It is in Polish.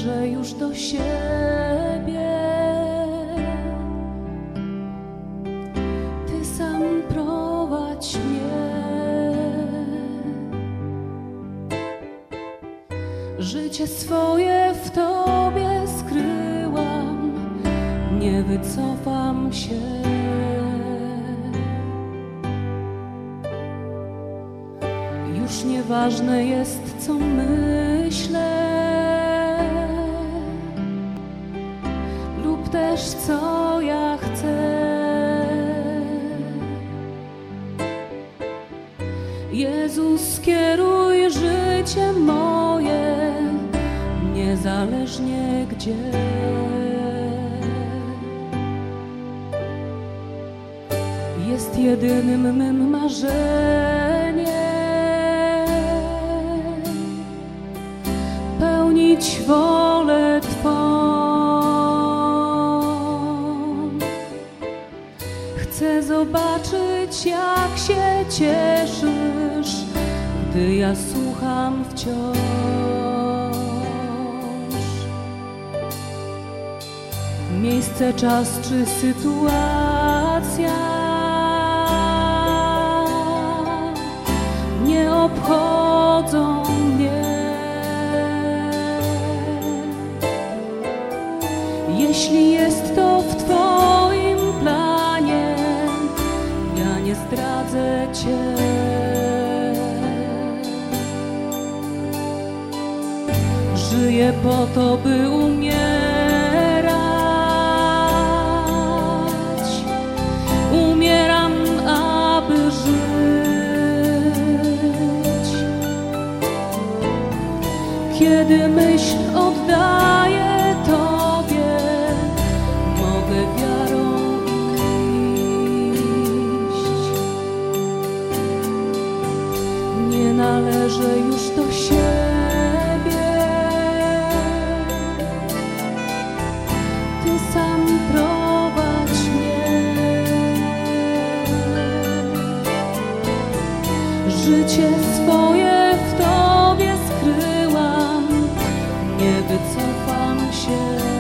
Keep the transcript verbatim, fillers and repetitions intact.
należę już do siebie. Ty sam prowadź mnie. Życie swoje w Tobie skryłam, nie wycofam się. Już nieważne jest, co myślę lub też co ja chcę. Jezus, kieruj życie moje, niezależnie gdzie. Jest jedynym mym marzeniem pełnić wolę Twą. Chcę zobaczyć, jak się cieszysz, gdy ja słucham wciąż. Miejsce, czas czy sytuacja nie obchodzą mnie. Jeśli jest to w Twoim planie, ja nie zdradzę Cię. Żyję po to, by umierać. Umieram, aby żyć. Kiedy myśl oddaję Tobie, mogę wiarą iść. Nie należę już do siebie. Ty sam prowadź mnie. Życie swoje w Tobie skryłam, nie wycofam się.